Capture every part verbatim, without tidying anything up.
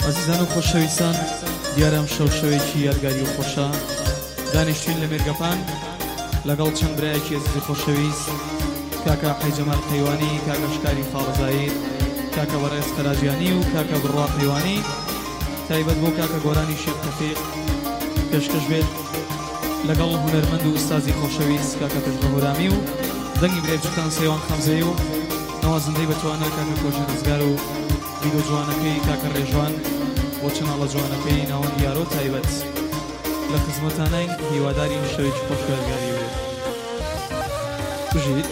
عزیزان و خۆشەویستان، دیارەم شەو شەوێکی یادگاری و خۆشە دانیشتوین لە مێرگەپان لەگەڵ چەند برایەکی عزیز و خۆشەویست، کاکە حەیجەمال قەیوانی، کاکە شکاری خاڵزایی، کاکە بەڕێز خەراجیانی و کاکە بڕوا قەیوانی، تایبەت بۆ کاکە گۆرانی شێخ تەفیق پێشکەش بێت لەگەڵ هونەرمەند و ئوستازی خۆشەویست کاکە پێشبەهۆرامی و دەنگی برێجوتان سەیوان خەمزەی و نەوازندەی بەتوانە کاکە کۆژە ڕزگار و ویدۆ جوانەکەی کاکە ڕێژوان بۆ چەناڵە جوانەکەی ناوەند یارۆ تایبەت لە خزمەتانین، هیواداری شەوێکی خۆش و یادگاری بێت. بژیت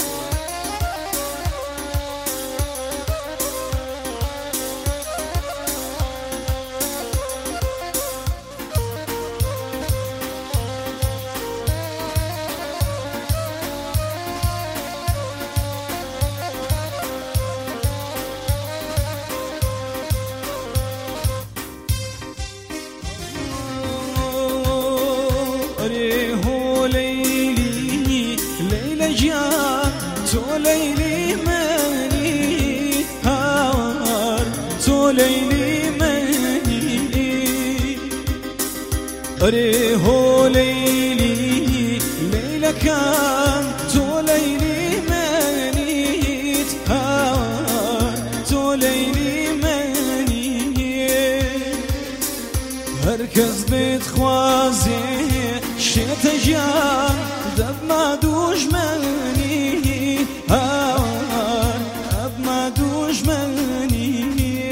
ليلي مني هار تو ليلي مني ريهو ليلي ليلة كان تو ليلي مني هار تو ليلي مني هركز بتخوازي شتجان دب ما دوش مني هار اب ما دوش مني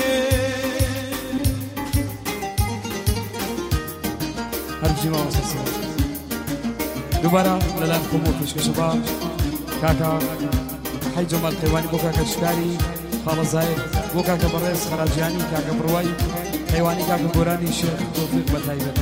هرجي ما وصلت دوباره للان قبول فيش شباب كاكا حەیجەمال قەیوانی بۆ کاکە شکاری خاڵەزای بۆ کاکە بەڕێز خەراجیانی کاکە بڕوای قەیوانی کاکە گۆرانی شێخ تۆفیق بە تایبەت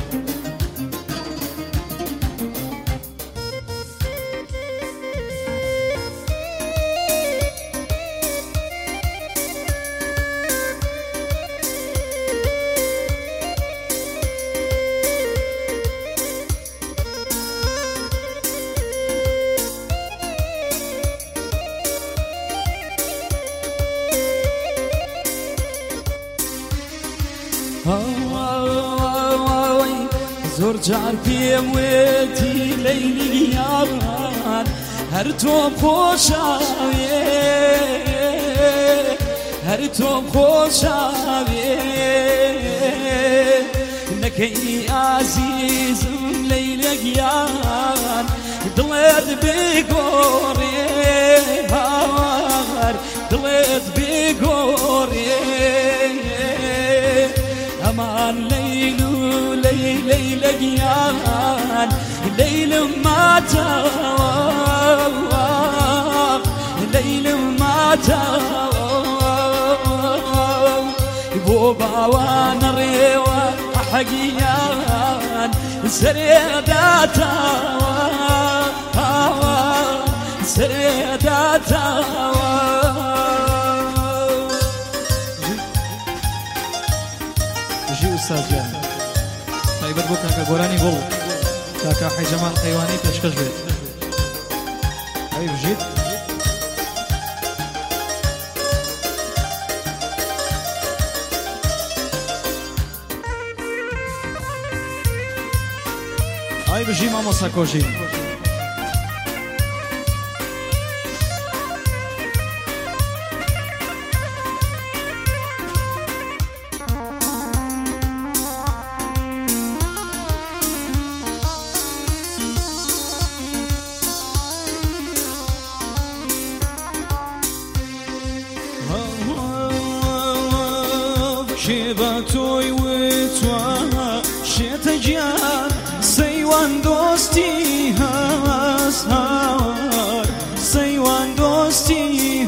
زۆر جار پێم وێتی لەیلی یاڕان هەر تۆم خۆشاوێ هەر تۆم خۆشاوێ نەکەی ئازیزم لەیلە گیان دڵێت بێگۆڕێ هاوار دڵێت بێگۆڕێ ئەمان لەیل و ليلة جيان ليل ما توا ليل ما توا بوبا وانا ريوا حقيان سريداتا سريداتا جي أستاذ جان تایبەت بۆ کاکە گۆرانی گوڵ کاکە حەیجەمال قەیوانی پێشکەش بێت. ئەی بژیت ئەی بژی مامۆستا کۆژی شێبە تۆی وتوە شێتە گیان سەیوان دۆستی هەس هاوار سەیوان دۆستی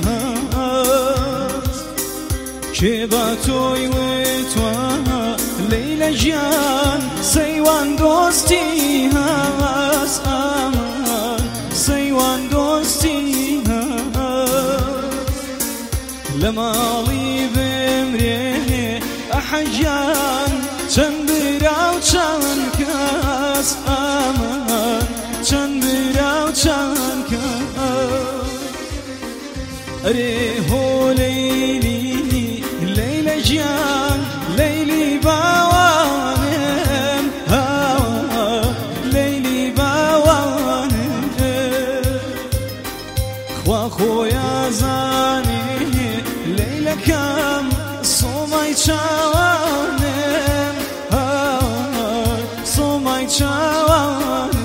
هەس شێبە تۆی وتوە لەیلە گیان سەیوان دۆستی هەس هاوار سەیوان دۆستی هەس لە ماڵی بمرێ حەجان چەند براو چەند کەس ئەمان چەند براو چەند کەس ئەرێ هۆ لەیلی لەیلە گیان لەیلی یەکەم سۆمای چاوانم سۆمای چاوانم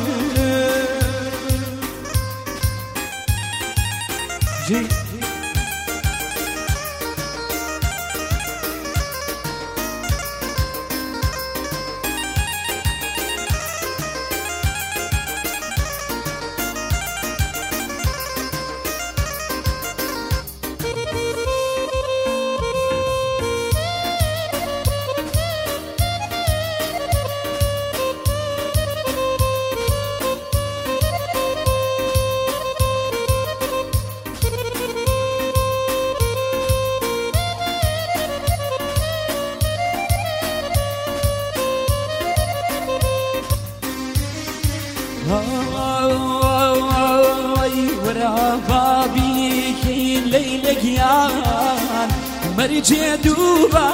ليلقيان مرجي دوبا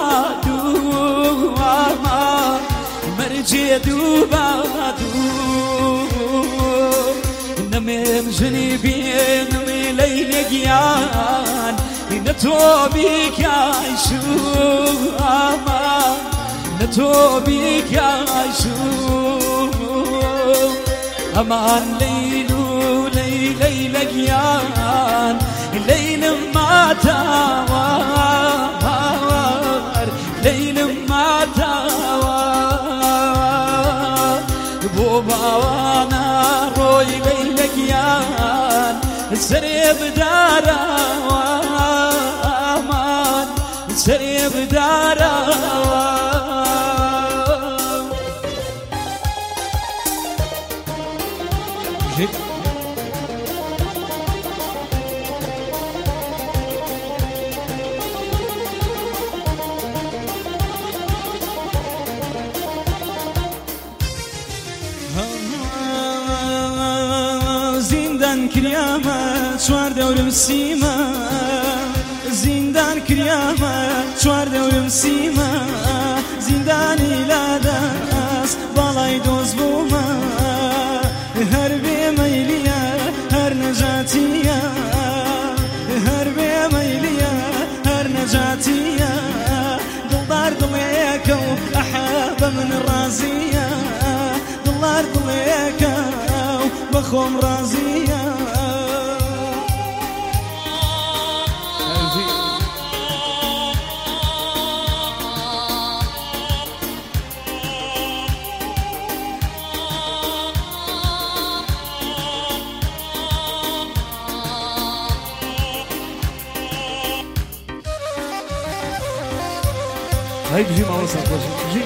دوبا مرجي دوبا دوبا نمم جنبين نمي ليلقيان نتوبيك عيشو نتوبيك عيشو أمان ليلو ليلي لقيان ليل ما تاوار ليل ما تاوار بوبا وانا روي ليلقيان سريب دارا وامان سريب دارا زندان کریامە چوار دەورم سیمە زندان کریامە چوار دەورم سیمە زیندانی لادەست باڵای دۆز بوومە هەر بێ مەیلیە هەر نەجاتیە هەر بێ مەیلیە هەر نەجاتیە دڵدار دڵێکە و ئەحە من ڕازیە دڵدار دڵێکە بخۆم ڕازیە هاي بجي ما وصل بجي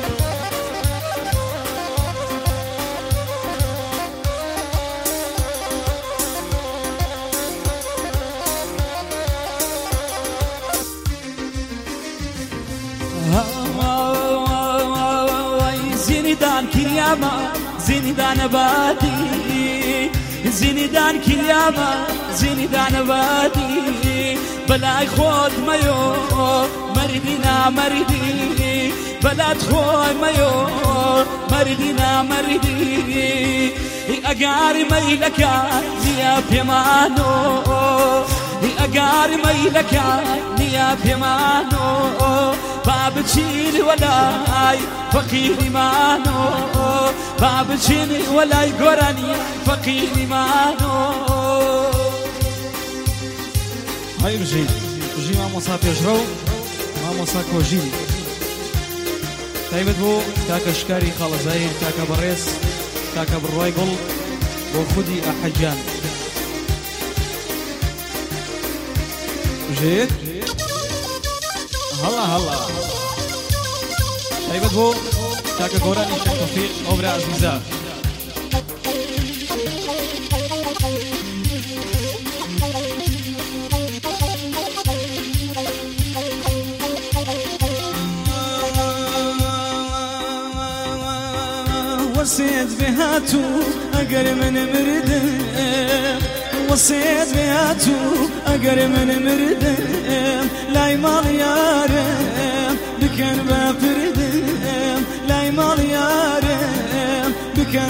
زندان کریامە زندان بادی زندان کریامە زندان بادی بەلای خۆت مەیۆ مەردی نامەردی بەلات خۆی مەیۆ مەردی نامەردی ئەگاری مەیلەکە نییە پێمانۆ ئەگاری مەیلەکە نییە پێمانۆ با بچین وەلای فەقیریمانۆ با بچین وەلای گۆرانی فەقیریمانۆ هاي بجي بجي مامۆستا پێشڕە و مامۆستا کۆژیری تایبەت بۆ کاکە شکاری خاڵەزایر کاکە بەڕێز کاکە بڕوای گوڵ بۆ خودی ئەحەجان بژێت هەڵا هەڵا تایبەت بۆ کاکە گۆرانی شێخ تەوفیق ئەو برا عەزیزە وصيت بهاتو أقر من مردم وصيت بهاتو أقر من مردم لاي مال يارم بكن بفردم لاي مال يارم بكن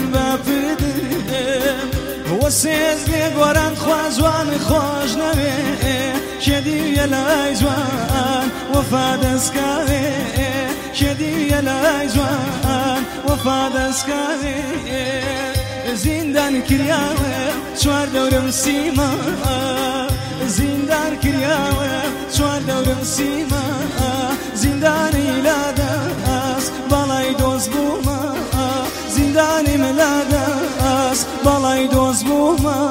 بفردم وصيت بقران خوازوان خوش نبي شدي الأجوان وفاد اسكاوي شدي الأجوان وفاد اسكاوي زندان كرياوي شوار دورم سيما زندان كرياوي شوار دورم سيما زنداني لا داس بالاي دوز بوما زنداني ملا داس بالاي دوز بوما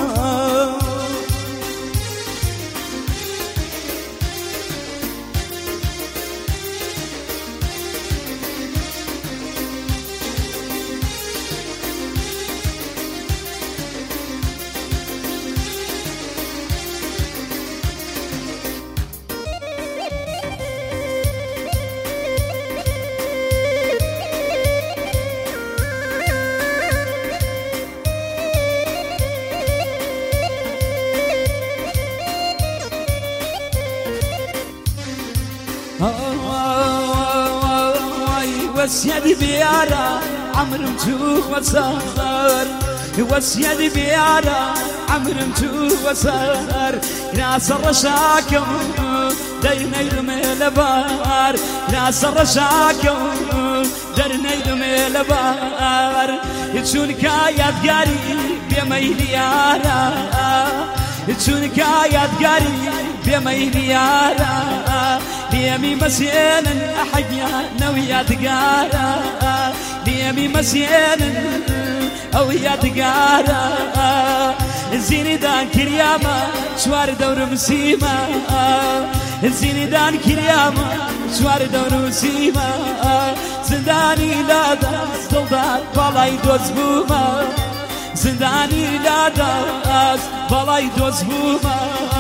وسيدي بيارا عمر متوه وصار وسيدي بيارا عمر متوه وصار ناس الرشاكم دينا يرمي لبار ناس الرشاكم دينا يرمي لبار يتشون كايات قاري بميليارا يتشون كايات قاري بميليارا ليمي مسينا أحيا نويا تقارا ليمي مسينا أويا تقارا زيني دان كرياما شوار دور مسيما زيني دان كرياما شوار دور مسيما زنداني لا داس دلدار بالاي دوز بوما زنداني لا داس بالاي دوز بوما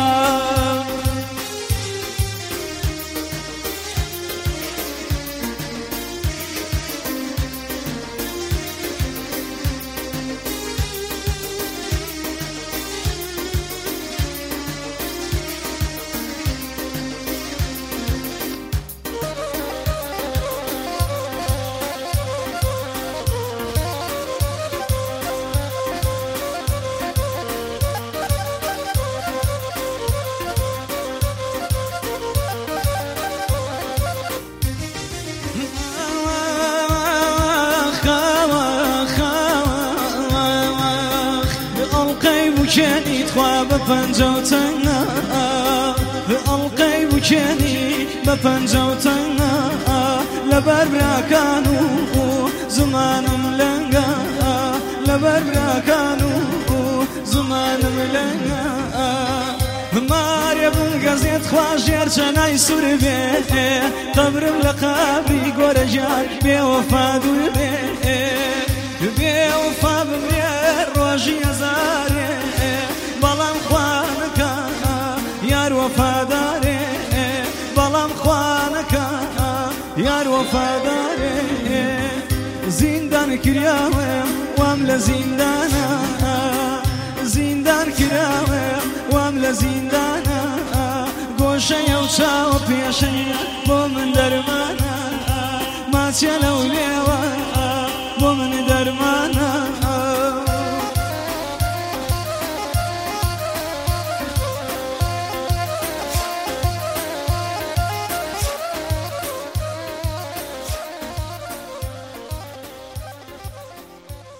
بوشني تخوا بفنجوتنا بألقي بوشني بفنجوتنا لبربرا كانوا زمان ملنقا لبربرا كانوا زمان ملنقا ماريا بنقزيت خواجر شناي سوربي قبرم لقابي قورجار بوفا دوربي بوفا بمرير روجي زاري بلام خوانك يار وفاداري بلام خوانك يار وفاداري زندان كرياوي واملا زندانا زندان كرياوي واملا زندانا قوشا يوشا وبيشا بومن درمانا ما تشلو ليوا بومن درمانا